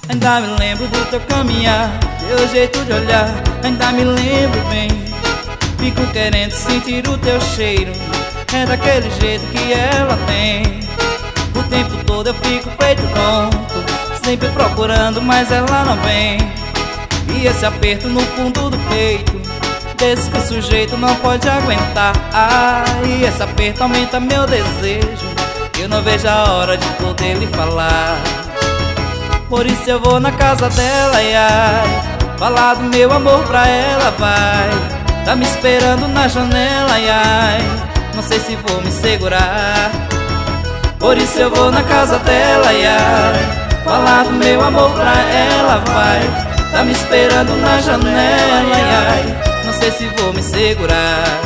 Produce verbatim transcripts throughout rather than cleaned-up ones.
Ainda me lembro do teu caminhar, teu jeito de olhar, ainda me lembro bem. Fico querendo sentir o teu cheiro, é daquele jeito que ela tem. O tempo todo eu fico feito tonto, sempre procurando, mas ela não vem. E esse aperto no fundo do peito, desse que o sujeito não pode aguentar. Ah, e esse aperto aumenta meu desejo, eu não vejo a hora de poder lhe falar. Por isso eu vou na casa dela, ai, ai, falar do meu amor pra ela, vai. Tá me esperando na janela, ai, ai, não sei se vou me segurar. Por isso eu vou na casa dela, ai, ai, falar do meu amor pra ela, vai. Tá me esperando na janela, ai, ai, não sei se vou me segurar.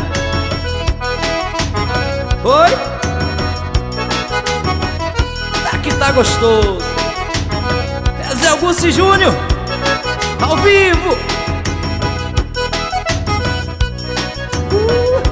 Oi? Aqui tá gostoso. Zé Augusto Júnior, ao vivo. uh.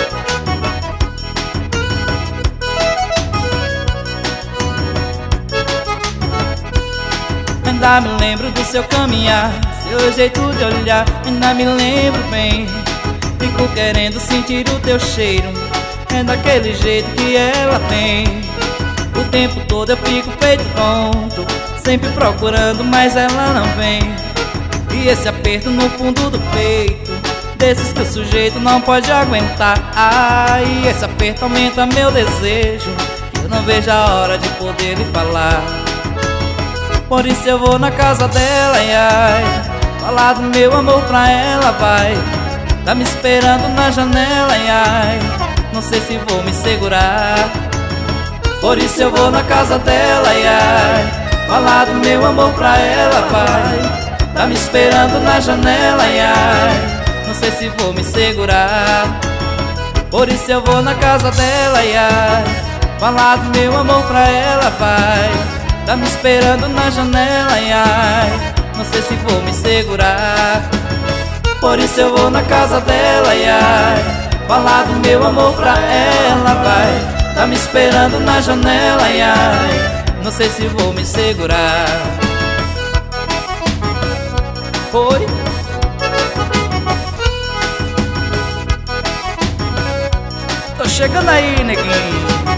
Ainda me lembro do seu caminhar, seu jeito de olhar, ainda me lembro bem. Fico querendo sentir o teu cheiro, é daquele jeito que ela tem. O tempo todo eu fico feito tonto, sempre procurando, mas ela não vem. E esse aperto no fundo do peito, desses que o sujeito não pode aguentar. Ah, e esse aperto aumenta meu desejo, que eu não vejo a hora de poder lhe falar. Por isso eu vou na casa dela, ai, ai, falar do meu amor pra ela, vai. Tá me esperando na janela, ai, ai, não sei se vou me segurar. Por isso eu vou na casa dela, ai, ai, falar do meu amor pra ela, vai. Tá me esperando na janela, ai, ai, não sei se vou me segurar. Por isso eu vou na casa dela, ai, ai, falar do meu amor pra ela, vai. Tá me esperando na janela, ai, ai, não sei se vou me segurar. Por isso eu vou na casa dela, ai, ai, falar do meu amor pra ela, vai. Tá me esperando na janela, ai, ai, não sei se vou me segurar. Oi? Tô chegando aí, neguinho.